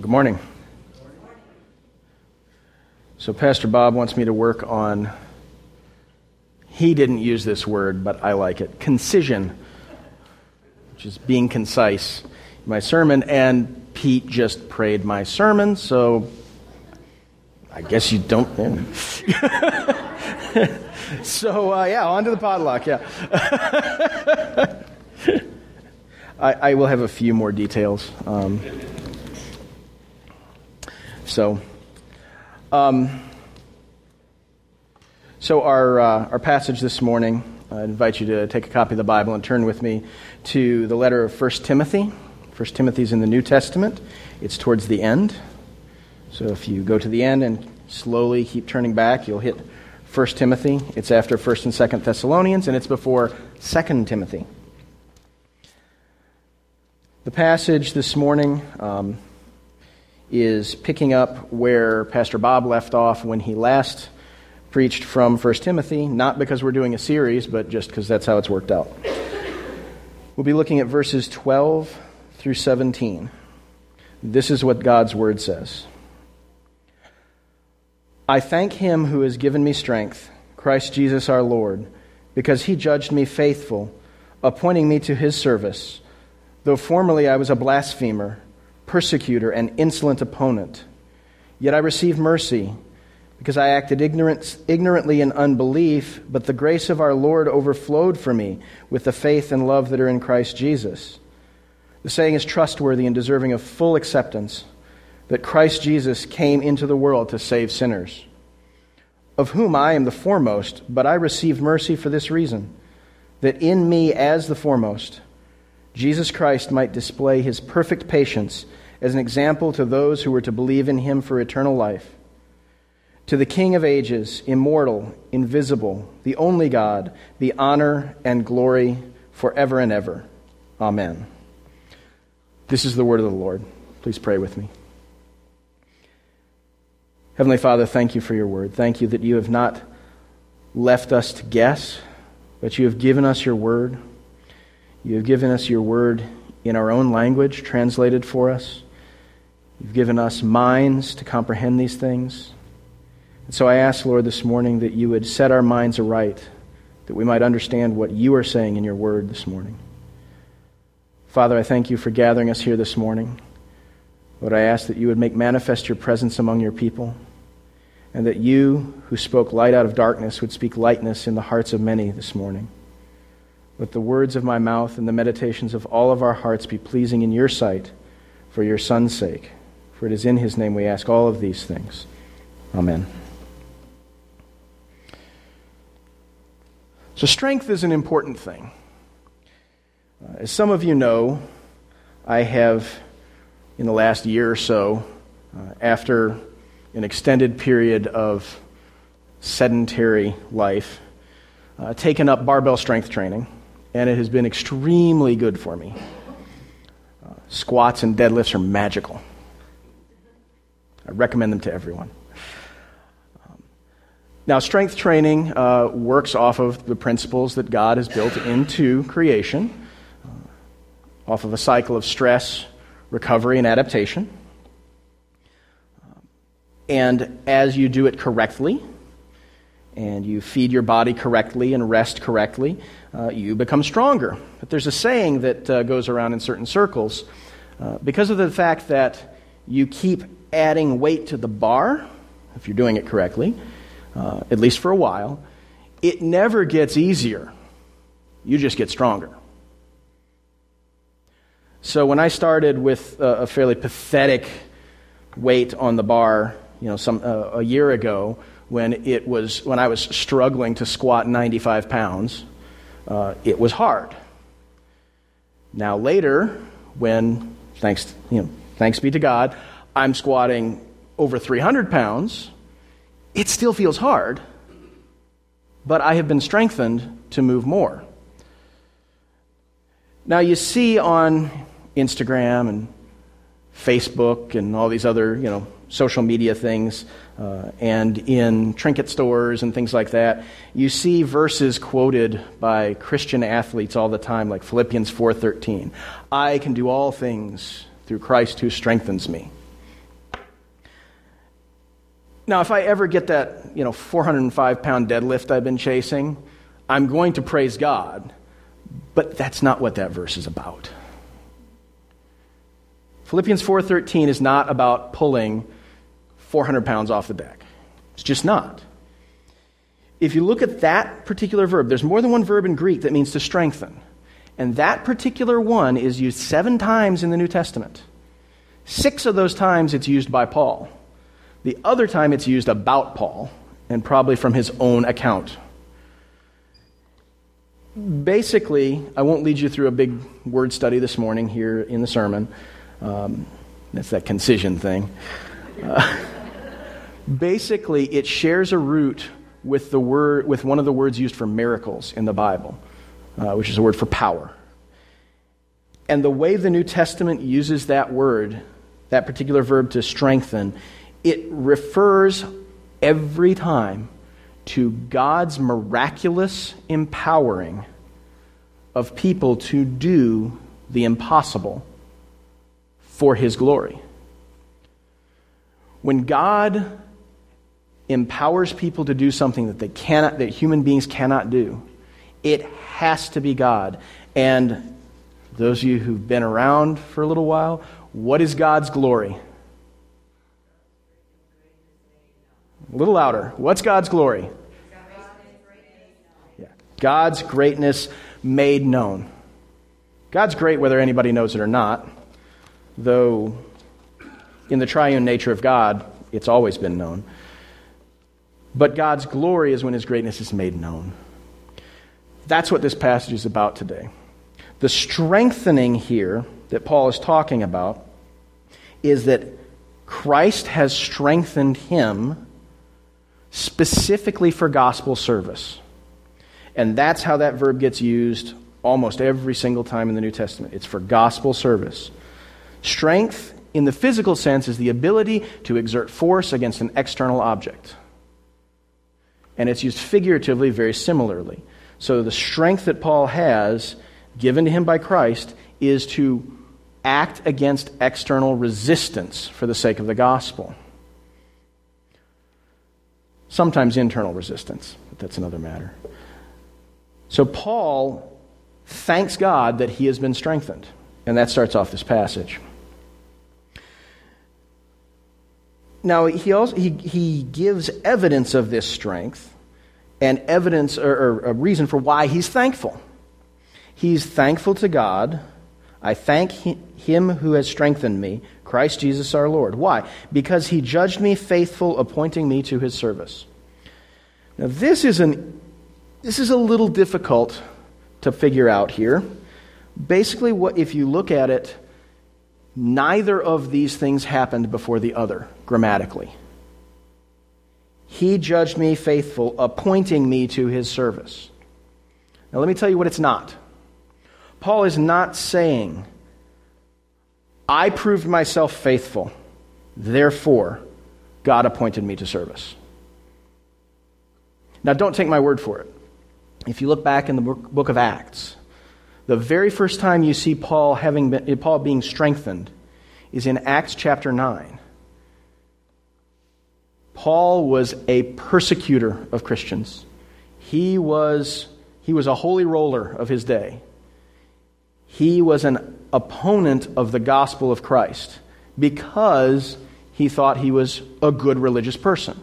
Good morning. So Pastor Bob wants me to work on, he didn't use this word, but I like it, concision, which is being concise in my sermon, and Pete just prayed my sermon, so I guess you don't. So, on to the potluck, I will have a few more details. So our passage this morning, I invite you to take a copy of the Bible and turn with me to the letter of 1 Timothy. 1 Timothy is in the New Testament. It's towards the end. So if you go to the end and slowly keep turning back, you'll hit 1 Timothy. It's after 1 and 2 Thessalonians, and it's before 2 Timothy. The passage this morning is picking up where Pastor Bob left off when he last preached from 1 Timothy, not because we're doing a series, but just because that's how it's worked out. We'll be looking at verses 12 through 17. This is what God's Word says. I thank Him who has given me strength, Christ Jesus our Lord, because He judged me faithful, appointing me to His service, though formerly I was a blasphemer, persecutor, and insolent opponent. Yet I received mercy, because I acted ignorantly in unbelief, but the grace of our Lord overflowed for me with the faith and love that are in Christ Jesus. The saying is trustworthy and deserving of full acceptance, that Christ Jesus came into the world to save sinners, of whom I am the foremost, but I received mercy for this reason, that in me as the foremost, Jesus Christ might display His perfect patience as an example to those who were to believe in Him for eternal life. To the King of ages, immortal, invisible, the only God, be honor and glory forever and ever. Amen. This is the word of the Lord. Please pray with me. Heavenly Father, thank you for your word. Thank you that you have not left us to guess, but you have given us your word. You have given us your word in our own language, translated for us. You've given us minds to comprehend these things. And so I ask, Lord, this morning that you would set our minds aright, that we might understand what you are saying in your word this morning. Father, I thank you for gathering us here this morning. Lord, I ask that you would make manifest your presence among your people, and that you, who spoke light out of darkness, would speak lightness in the hearts of many this morning. Let the words of my mouth and the meditations of all of our hearts be pleasing in your sight for your Son's sake. For it is in his name we ask all of these things. Amen. So strength is an important thing. As some of you know, I have, in the last year or so, after an extended period of sedentary life, taken up barbell strength training, and it has been extremely good for me. Squats and deadlifts are magical. I recommend them to everyone. Now, strength training works off of the principles that God has built into creation, off of a cycle of stress, recovery, and adaptation. And as you do it correctly, and you feed your body correctly and rest correctly, you become stronger. But there's a saying that goes around in certain circles. Because of the fact that you keep adding weight to the bar, if you're doing it correctly, at least for a while, it never gets easier. You just get stronger. So when I started with a fairly pathetic weight on the bar, a year ago, when I was struggling to squat 95 pounds, it was hard. Now later, when thanks be to God, I'm squatting over 300 pounds, it still feels hard, but I have been strengthened to move more. Now you see on Instagram and Facebook and all these other, social media things, and in trinket stores and things like that, you see verses quoted by Christian athletes all the time, like Philippians 4:13. I can do all things through Christ who strengthens me. Now, if I ever get that, 405-pound deadlift I've been chasing, I'm going to praise God. But that's not what that verse is about. Philippians 4:13 is not about pulling 400 pounds off the deck. It's just not. If you look at that particular verb, there's more than one verb in Greek that means to strengthen. And that particular one is used 7 times in the New Testament. 6 of those times it's used by Paul. The other time it's used about Paul, and probably from his own account. Basically, I won't lead you through a big word study this morning here in the sermon. That's that concision thing. Basically, it shares a root with one of the words used for miracles in the Bible, which is a word for power. And the way the New Testament uses that word, that particular verb to strengthen, it refers every time to God's miraculous empowering of people to do the impossible for His glory. When God empowers people to do something that human beings cannot do, it has to be God. And those of you who've been around for a little while, what is God's glory? A little louder. What's God's glory? Yeah. God's greatness made known. God's great whether anybody knows it or not, though in the triune nature of God, it's always been known. But God's glory is when His greatness is made known. That's what this passage is about today. The strengthening here that Paul is talking about is that Christ has strengthened him specifically for gospel service. And that's how that verb gets used almost every single time in the New Testament. It's for gospel service. Strength, in the physical sense, is the ability to exert force against an external object. And it's used figuratively very similarly. So the strength that Paul has, given to him by Christ, is to act against external resistance for the sake of the gospel. Sometimes internal resistance, but that's another matter. So Paul thanks God that he has been strengthened. And that starts off this passage. Now, he gives evidence of this strength and evidence or a reason for why he's thankful. He's thankful to God. I thank him who has strengthened me, Christ Jesus our Lord. Why? Because he judged me faithful, appointing me to his service. Now, this is a little difficult to figure out here. Basically, if you look at it, neither of these things happened before the other, grammatically. He judged me faithful, appointing me to his service. Now let me tell you what it's not. Paul is not saying, I proved myself faithful, therefore God appointed me to service. Now don't take my word for it. If you look back in the book of Acts, the very first time you see Paul being strengthened is in Acts chapter 9. Paul was a persecutor of Christians. He was a holy roller of his day. He was an opponent of the gospel of Christ because he thought he was a good religious person.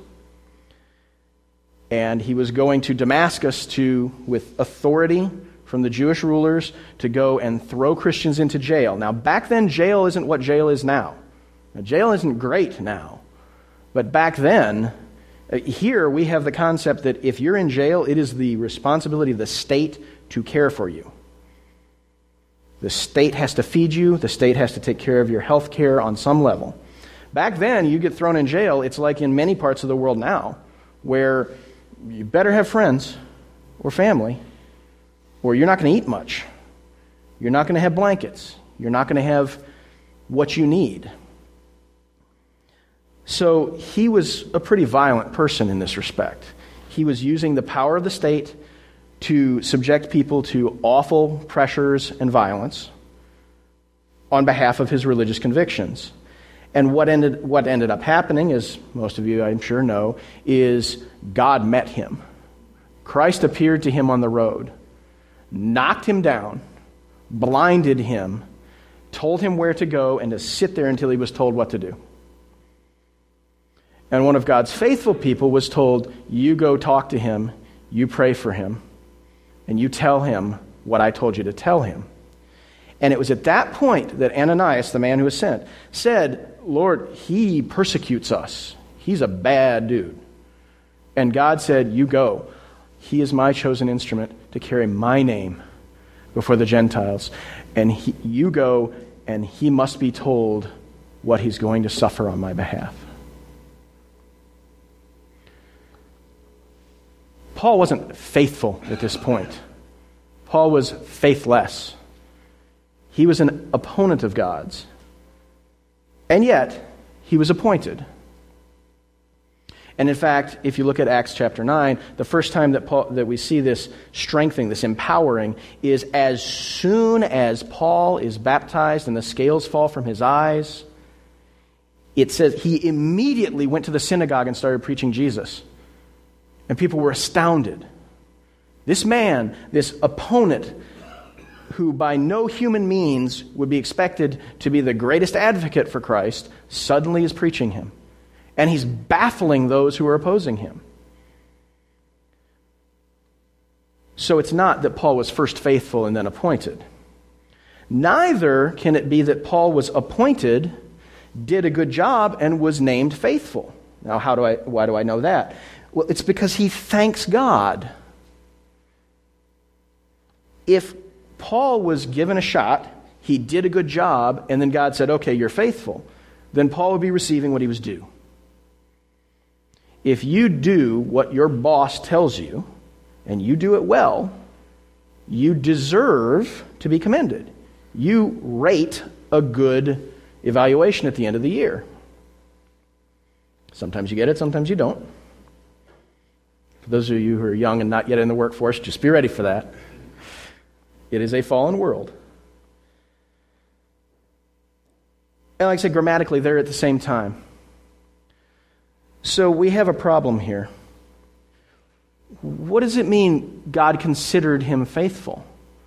And he was going to Damascus with authority from the Jewish rulers to go and throw Christians into jail. Now, back then, jail isn't what jail is now. Now, jail isn't great now. But back then, here we have the concept that if you're in jail, it is the responsibility of the state to care for you. The state has to feed you. The state has to take care of your health care on some level. Back then, you get thrown in jail, it's like in many parts of the world now, where you better have friends or family, or you're not going to eat much. You're not going to have blankets. You're not going to have what you need. So he was a pretty violent person in this respect. He was using the power of the state to subject people to awful pressures and violence on behalf of his religious convictions. And what ended up happening, as most of you I'm sure know, is God met him. Christ appeared to him on the road, knocked him down, blinded him, told him where to go and to sit there until he was told what to do. And one of God's faithful people was told, you go talk to him, you pray for him, and you tell him what I told you to tell him. And it was at that point that Ananias, the man who was sent, said, Lord, he persecutes us. He's a bad dude. And God said, you go. He is my chosen instrument to carry my name before the Gentiles. And you go, and he must be told what he's going to suffer on my behalf. Paul wasn't faithful at this point. Paul was faithless. He was an opponent of God's. And yet, he was appointed. And in fact, if you look at Acts chapter 9, the first time that we see this strengthening, this empowering, is as soon as Paul is baptized and the scales fall from his eyes, it says he immediately went to the synagogue and started preaching Jesus. And people were astounded. This man, this opponent, who by no human means would be expected to be the greatest advocate for Christ, suddenly is preaching him. And he's baffling those who are opposing him. So it's not that Paul was first faithful and then appointed. Neither can it be that Paul was appointed, did a good job, and was named faithful. Now, why do I know that? Well, it's because he thanks God. If Paul was given a shot, he did a good job, and then God said, okay, you're faithful, then Paul would be receiving what he was due. If you do what your boss tells you, and you do it well, you deserve to be commended. You rate a good evaluation at the end of the year. Sometimes you get it, sometimes you don't. For those of you who are young and not yet in the workforce, just be ready for that. It is a fallen world. And like I said, grammatically, they're at the same time. So we have a problem here. What does it mean God considered him faithful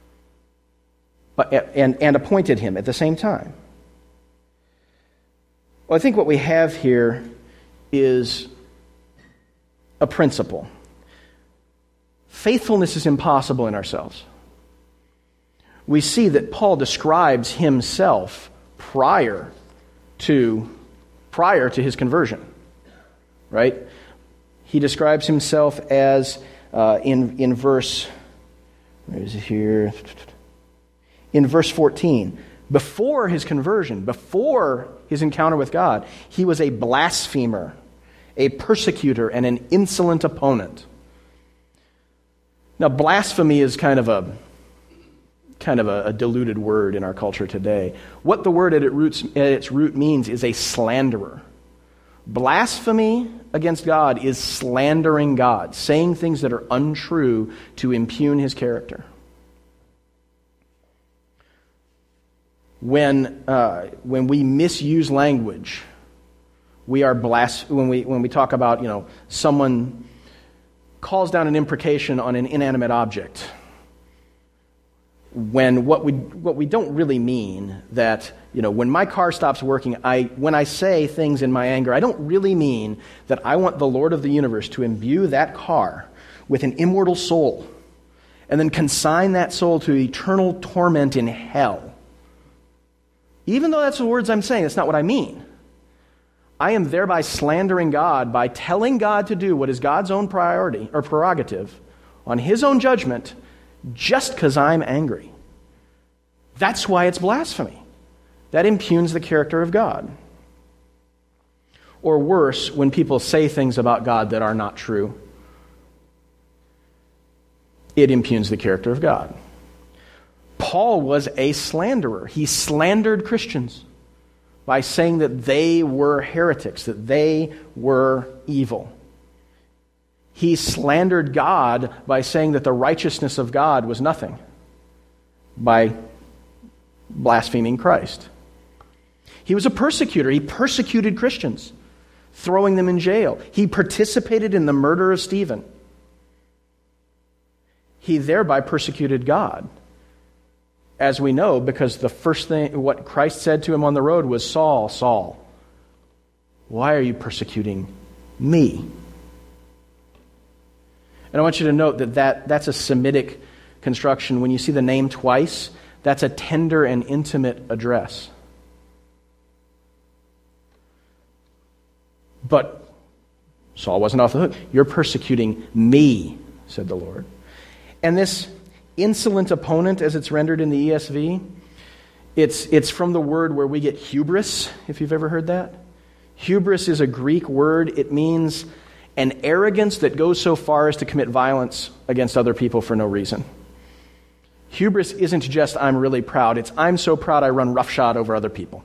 and appointed him at the same time? Well, I think what we have here is a principle. Faithfulness is impossible in ourselves. We see that Paul describes himself prior to his conversion, right? He describes himself as in verse, where is it here? In verse 14, before his conversion, before his encounter with God, he was a blasphemer, a persecutor, and an insolent opponent. Now, blasphemy is kind of a diluted word in our culture today. What the word at its root means is a slanderer. Blasphemy against God is slandering God, saying things that are untrue to impugn his character. When we misuse language, we are when we talk about, someone calls down an imprecation on an inanimate object. When what we don't really mean that, when my car stops working, when I say things in my anger, I don't really mean that I want the Lord of the universe to imbue that car with an immortal soul and then consign that soul to eternal torment in hell. Even though that's the words I'm saying, that's not what I mean. I am thereby slandering God by telling God to do what is God's own priority or prerogative on his own judgment just because I'm angry. That's why it's blasphemy. That impugns the character of God. Or worse, when people say things about God that are not true, it impugns the character of God. Paul was a slanderer. He slandered Christians by saying that they were heretics, that they were evil. He slandered God by saying that the righteousness of God was nothing, by blaspheming Christ. He was a persecutor. He persecuted Christians, throwing them in jail. He participated in the murder of Stephen. He thereby persecuted God. As we know, because the first thing, what Christ said to him on the road was, Saul, Saul, why are you persecuting me? And I want you to note that's a Semitic construction. When you see the name twice, that's a tender and intimate address. But Saul wasn't off the hook. You're persecuting me, said the Lord. And this insolent opponent, as it's rendered in the ESV, it's from the word where we get hubris, if you've ever heard that. Hubris is a Greek word. It means an arrogance that goes so far as to commit violence against other people for no reason. Hubris isn't just I'm really proud. It's I'm so proud I run roughshod over other people.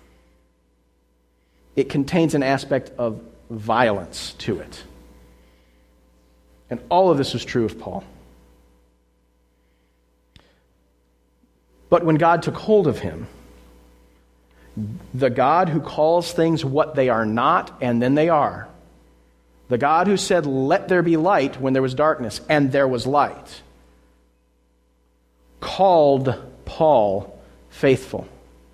It contains an aspect of violence to it. And all of this was true of Paul. But when God took hold of him, the God who calls things what they are not and then they are, the God who said, let there be light when there was darkness, and there was light, called Paul faithful.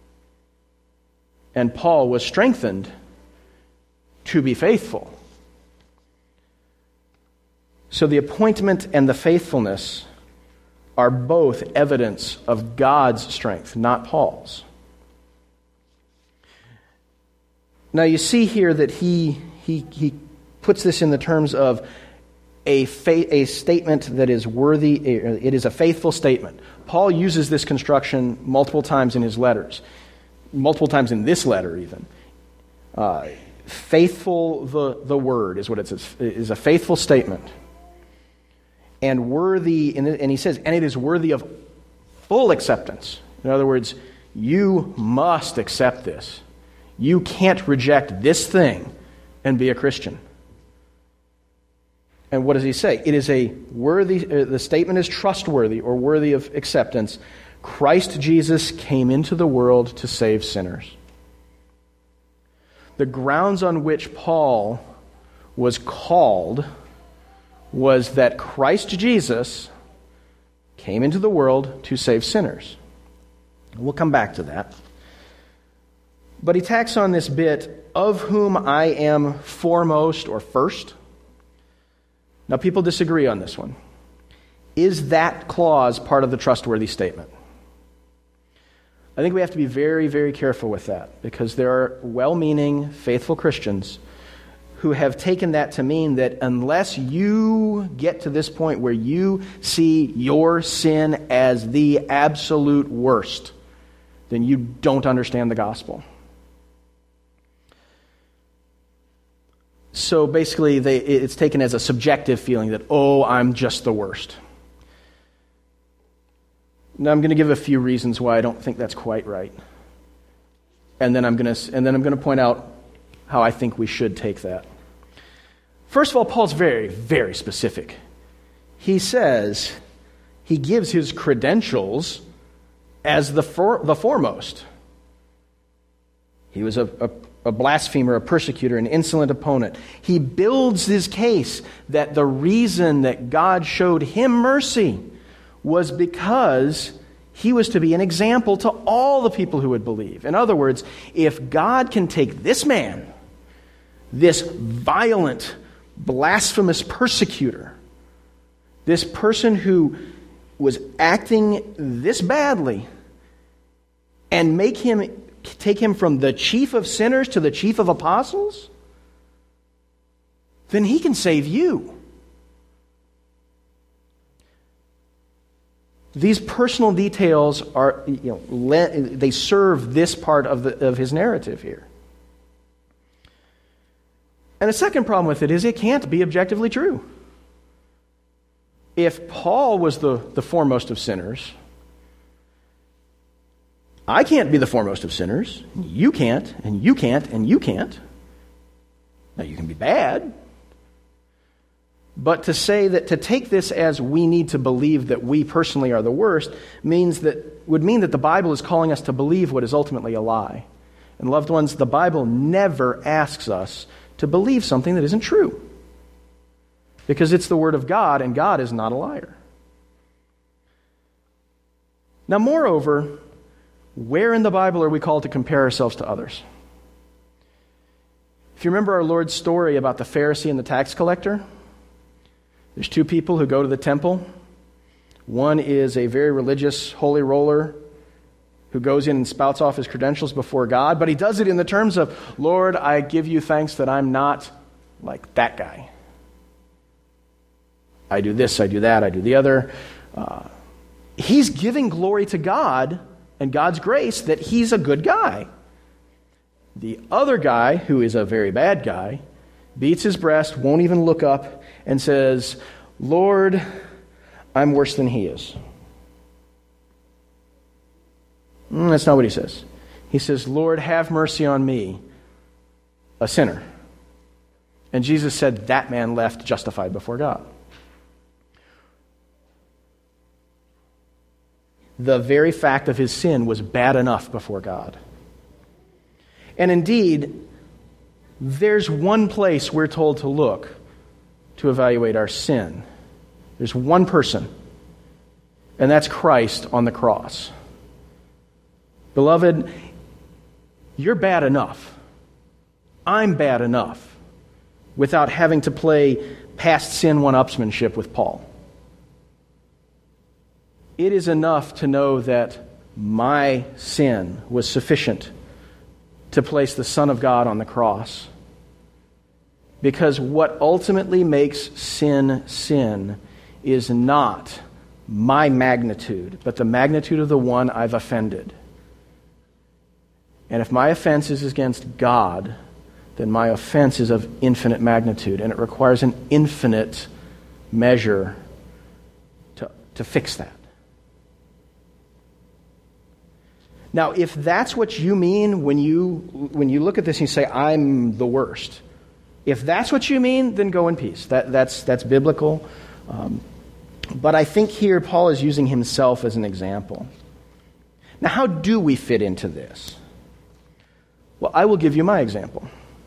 And Paul was strengthened to be faithful. So the appointment and the faithfulness are both evidence of God's strength, not Paul's. Now you see here that he puts this in the terms of a statement that is worthy. It is a faithful statement. Paul uses this construction multiple times in his letters, multiple times in this letter even. Faithful, the word is what it says, is a faithful statement. And worthy, and he says, and it is worthy of full acceptance. In other words, you must accept this. You can't reject this thing and be a Christian. And what does he say? It is a worthy, the statement is trustworthy or worthy of acceptance. Christ Jesus came into the world to save sinners. The grounds on which Paul was called was that Christ Jesus came into the world to save sinners. We'll come back to that. But he tacks on this bit, of whom I am foremost or first. Now, people disagree on this one. Is that clause part of the trustworthy statement? I think we have to be very, very careful with that, because there are well-meaning, faithful Christians who have taken that to mean that unless you get to this point where you see your sin as the absolute worst, then you don't understand the gospel. So basically, it's taken as a subjective feeling that, oh, I'm just the worst. Now, I'm going to give a few reasons why I don't think that's quite right, and then I'm going to point out how I think we should take that. First of all, Paul's very, very specific. He says he gives his credentials as the foremost. He was a blasphemer, a persecutor, an insolent opponent. He builds his case that the reason that God showed him mercy was because he was to be an example to all the people who would believe. In other words, if God can take this man, this violent, blasphemous persecutor, this person who was acting this badly, and take him from the chief of sinners to the chief of apostles, then he can save you. These personal details are, they serve this part of his narrative here. And the second problem with it is it can't be objectively true. If Paul was the foremost of sinners, I can't be the foremost of sinners. You can't, and you can't, and you can't. Now, you can be bad. But to take this as we need to believe that we personally are the worst would mean that the Bible is calling us to believe what is ultimately a lie. And loved ones, the Bible never asks us to believe something that isn't true. Because it's the Word of God, and God is not a liar. Now, moreover, where in the Bible are we called to compare ourselves to others? If you remember our Lord's story about the Pharisee and the tax collector, there's two people who go to the temple. One is a very religious holy roller who goes in and spouts off his credentials before God, but he does it in the terms of, Lord, I give you thanks that I'm not like that guy. I do this, I do that, I do the other. He's giving glory to God and God's grace that he's a good guy. The other guy, who is a very bad guy, beats his breast, won't even look up, and says, Lord, I'm worse than he is. That's not what he says. He says, Lord, have mercy on me, a sinner. And Jesus said that man left justified before God. The very fact of his sin was bad enough before God. And indeed, there's one place we're told to look to evaluate our sin. There's one person, and that's Christ on the cross. Beloved, you're bad enough. I'm bad enough without having to play past sin one-upsmanship with Paul. It is enough to know that my sin was sufficient to place the Son of God on the cross. Because what ultimately makes sin sin is not my magnitude, but the magnitude of the one I've offended. And if my offense is against God, then my offense is of infinite magnitude, and it requires an infinite measure to fix that. Now, if that's what you mean when you look at this and you say, I'm the worst, if that's what you mean, then go in peace. That's biblical. But I think here Paul is using himself as an example. Now, how do we fit into this? Well, I will give you my example.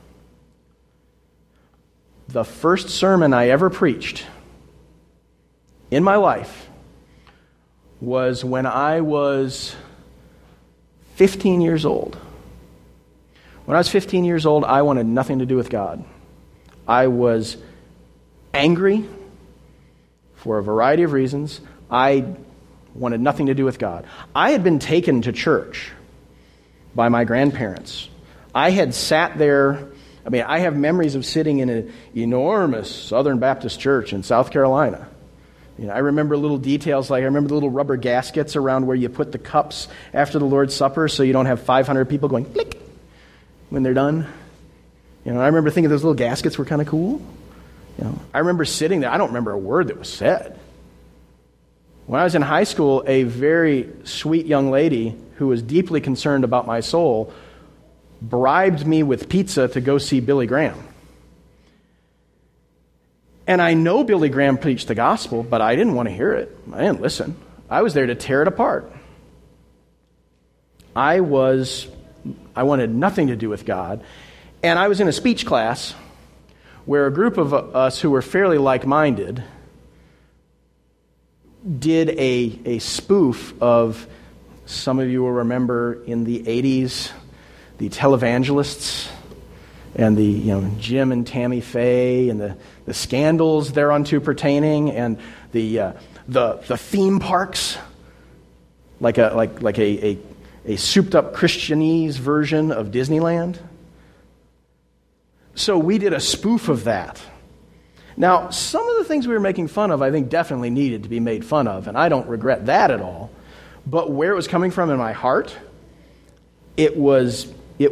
The first sermon I ever preached in my life was when I was 15 years old. When I was 15 years old, I wanted nothing to do with God. I was angry for a variety of reasons. I wanted nothing to do with God. I had been taken to church by my grandparents. I had sat there. I have memories of sitting in an enormous Southern Baptist church in South Carolina. I remember little details, like I remember the little rubber gaskets around where you put the cups after the Lord's Supper so you don't have 500 people going click when they're done. I remember thinking those little gaskets were kind of cool. I remember sitting there. I don't remember a word that was said. When I was in high school, a very sweet young lady who was deeply concerned about my soul bribed me with pizza to go see Billy Graham. And I know Billy Graham preached the gospel, but I didn't want to hear it. I didn't listen. I was there to tear it apart. I wanted nothing to do with God. And I was in a speech class where a group of us who were fairly like-minded did a spoof of, some of you will remember in the 80s, the televangelists and the Jim and Tammy Faye and the scandals thereunto pertaining, and the theme parks, like a souped up Christianese version of Disneyland. So we did a spoof of that. Now, some of the things we were making fun of, I think, definitely needed to be made fun of, and I don't regret that at all. But where it was coming from in my heart, it was,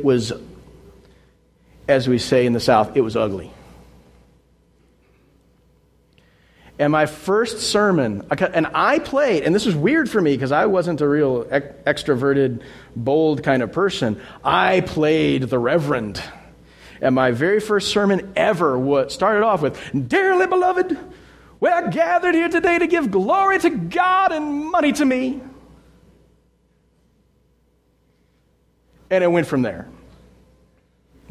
as we say in the South, it was ugly. And my first sermon, and I played, and this was weird for me because I wasn't a real extroverted, bold kind of person. I played the Reverend. And my very first sermon ever started off with, "Dearly beloved, we are gathered here today to give glory to God and money to me." And it went from there.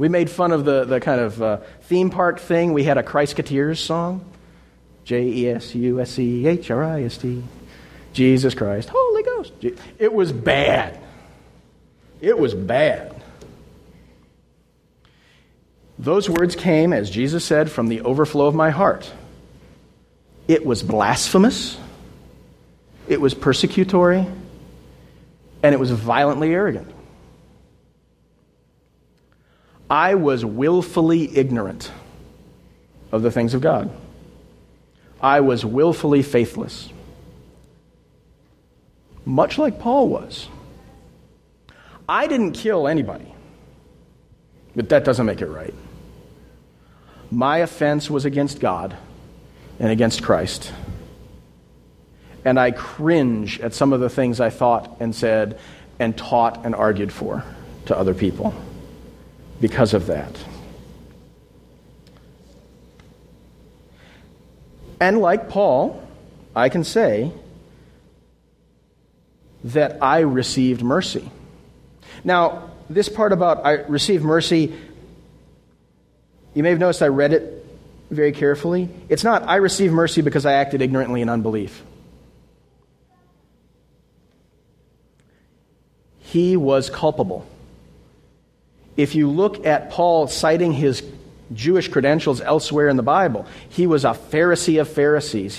We made fun of the kind of theme park thing. We had a Christ-Keteers song. Jesuschrist. Jesus Christ. Holy Ghost. It was bad. It was bad. Those words came, as Jesus said, from the overflow of my heart. It was blasphemous. It was persecutory. And it was violently arrogant. I was willfully ignorant of the things of God. I was willfully faithless. Much like Paul was. I didn't kill anybody. But that doesn't make it right. My offense was against God and against Christ. And I cringe at some of the things I thought and said and taught and argued for to other people because of that. And like Paul, I can say that I received mercy. Now, this part about I received mercy, you may have noticed I read it very carefully. It's not, I received mercy because I acted ignorantly in unbelief. He was culpable. If you look at Paul citing his Jewish credentials elsewhere in the Bible, he was a Pharisee of Pharisees.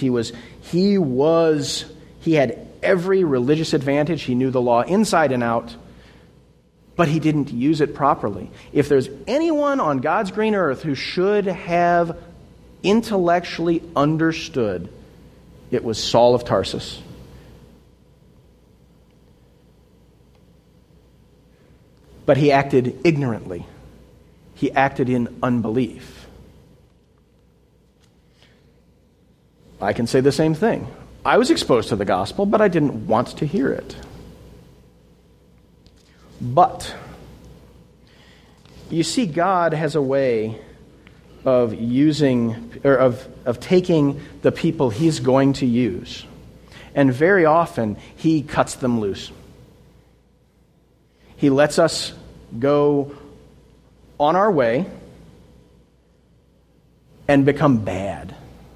He had every religious advantage. He knew the law inside and out, but he didn't use it properly. If there's anyone on God's green earth who should have intellectually understood, it was Saul of Tarsus. But he acted ignorantly. He acted in unbelief. I can say the same thing. I was exposed to the gospel, but I didn't want to hear it. But you see, God has a way of using, or of taking the people He's going to use, and very often He cuts them loose. He lets us go on our way and become bad.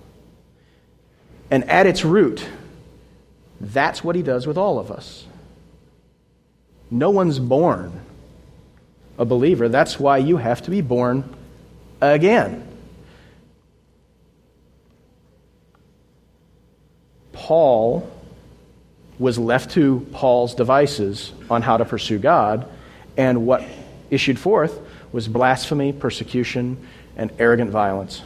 And at its root, that's what He does with all of us. No one's born a believer. That's why you have to be born again. Paul was left to Paul's devices on how to pursue God, and what issued forth was blasphemy, persecution, and arrogant violence.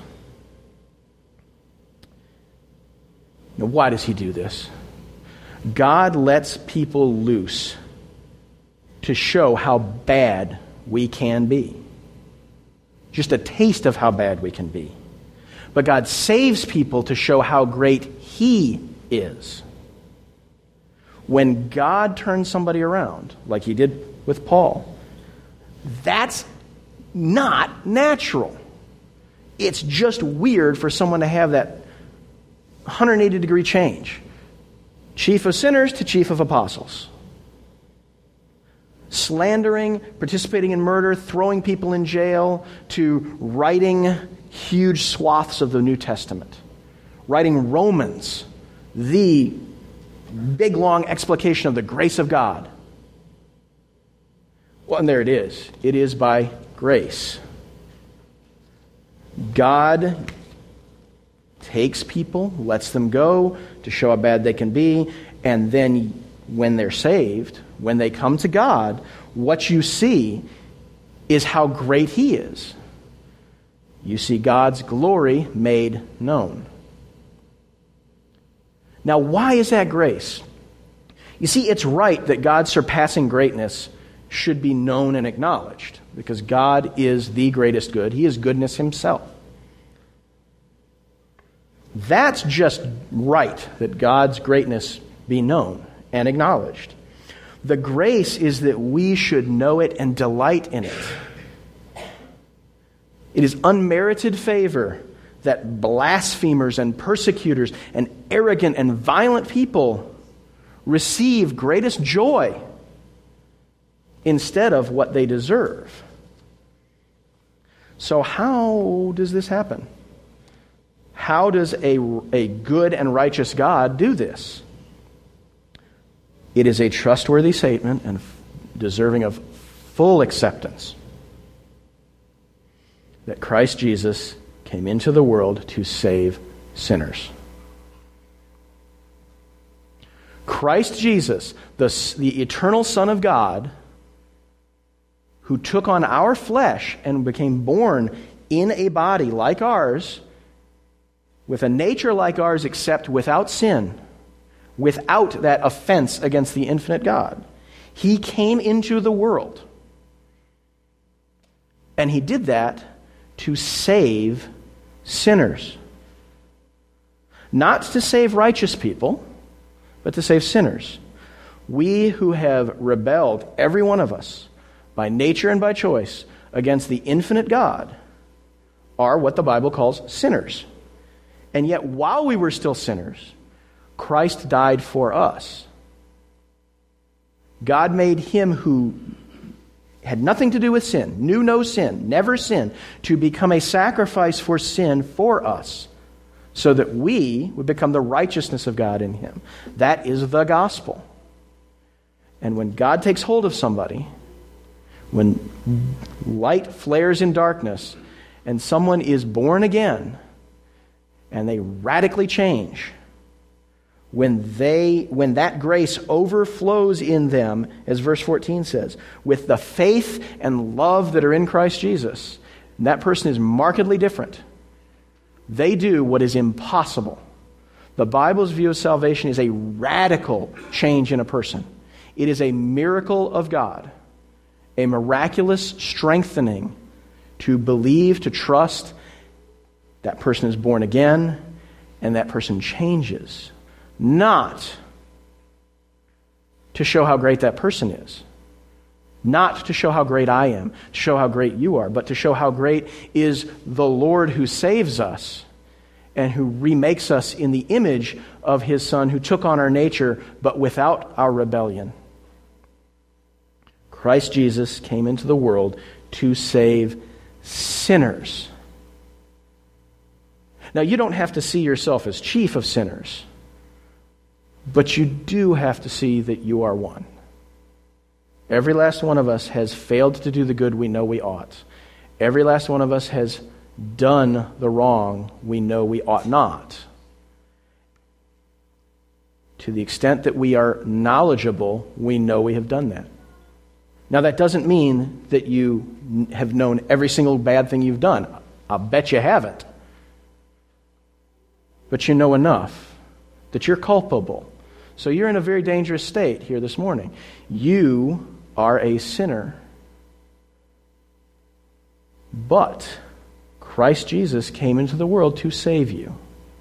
Now, why does he do this? God lets people loose to show how bad we can be. Just a taste of how bad we can be. But God saves people to show how great He is. When God turns somebody around, like He did with Paul, that's not natural. It's just weird for someone to have that 180-degree change. Chief of sinners to chief of apostles. Slandering, participating in murder, throwing people in jail, to writing huge swaths of the New Testament. Writing Romans, the big, long explication of the grace of God. Well, and there it is. It is by grace. God takes people, lets them go to show how bad they can be, and then when they're saved, when they come to God, what you see is how great He is. You see God's glory made known. Now, why is that grace? You see, it's right that God's surpassing greatness should be known and acknowledged, because God is the greatest good. He is goodness Himself. That's just right, that God's greatness be known and acknowledged. The grace is that we should know it and delight in it. It is unmerited favor that blasphemers and persecutors and arrogant and violent people receive greatest joy instead of what they deserve. So how does this happen? How does a good and righteous God do this? It is a trustworthy statement and deserving of full acceptance that Christ Jesus came into the world to save sinners. Christ Jesus, the eternal Son of God, who took on our flesh and became born in a body like ours, with a nature like ours except without sin, without that offense against the infinite God. He came into the world. And he did that to save sinners. Not to save righteous people, but to save sinners. We who have rebelled, every one of us, by nature and by choice, against the infinite God, are what the Bible calls sinners. And yet, while we were still sinners, Christ died for us. God made him who had nothing to do with sin, knew no sin, never sinned, to become a sacrifice for sin for us, so that we would become the righteousness of God in him. That is the gospel. And when God takes hold of somebody, when light flares in darkness, and someone is born again, and they radically change, when that grace overflows in them, as verse 14 says, with the faith and love that are in Christ Jesus, that person is markedly different. They do what is impossible. The Bible's view of salvation is a radical change in a person. It is a miracle of God, a miraculous strengthening to believe, to trust. That person is born again, and that person changes. Not to show how great that person is. Not to show how great I am, to show how great you are, but to show how great is the Lord who saves us and who remakes us in the image of his Son, who took on our nature, but without our rebellion. Christ Jesus came into the world to save sinners. Now, you don't have to see yourself as chief of sinners, but you do have to see that you are one. Every last one of us has failed to do the good we know we ought. Every last one of us has done the wrong we know we ought not. To the extent that we are knowledgeable, we know we have done that. Now, that doesn't mean that you have known every single bad thing you've done. I'll bet you haven't. But you know enough that you're culpable. So you're in a very dangerous state here this morning. You are a sinner. But Christ Jesus came into the world to save you.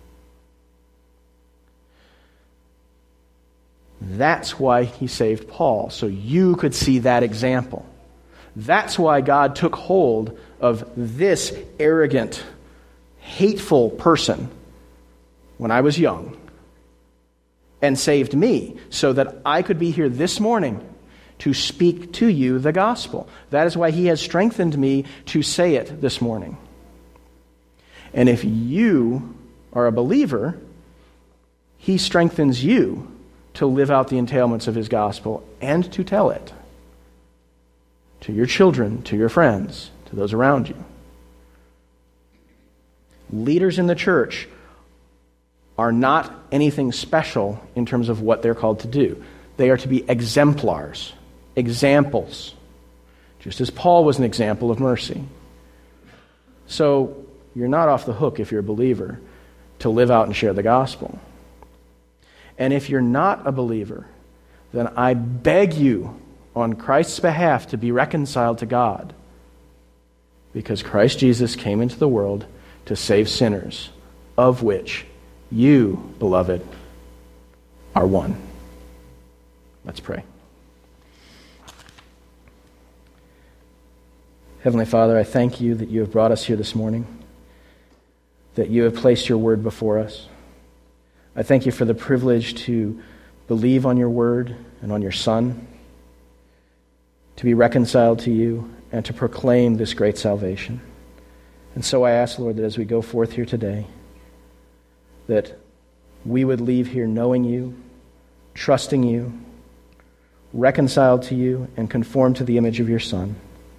That's why he saved Paul, so you could see that example. That's why God took hold of this arrogant, hateful person when I was young and saved me so that I could be here this morning to speak to you the gospel. That is why he has strengthened me to say it this morning. And if you are a believer, he strengthens you to live out the entailments of his gospel and to tell it to your children, to your friends, to those around you. Leaders in the church are not anything special in terms of what they're called to do. They are to be exemplars, examples, just as Paul was an example of mercy. So you're not off the hook if you're a believer to live out and share the gospel. And if you're not a believer, then I beg you on Christ's behalf to be reconciled to God, because Christ Jesus came into the world to save sinners, of which you, beloved, are one. Let's pray. Heavenly Father, I thank you that you have brought us here this morning, that you have placed your word before us. I thank you for the privilege to believe on your word and on your Son, to be reconciled to you, and to proclaim this great salvation. And so I ask, Lord, that as we go forth here today, that we would leave here knowing you, trusting you, reconciled to you, and conformed to the image of your Son.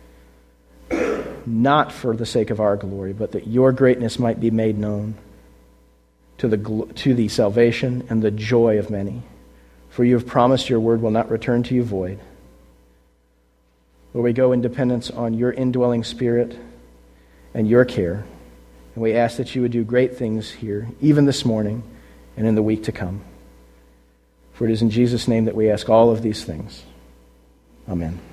Not for the sake of our glory, but that your greatness might be made known to the salvation and the joy of many. For you have promised your word will not return to you void. Lord, we go in dependence on your indwelling Spirit and your care. And we ask that you would do great things here, even this morning and in the week to come. For it is in Jesus' name that we ask all of these things. Amen.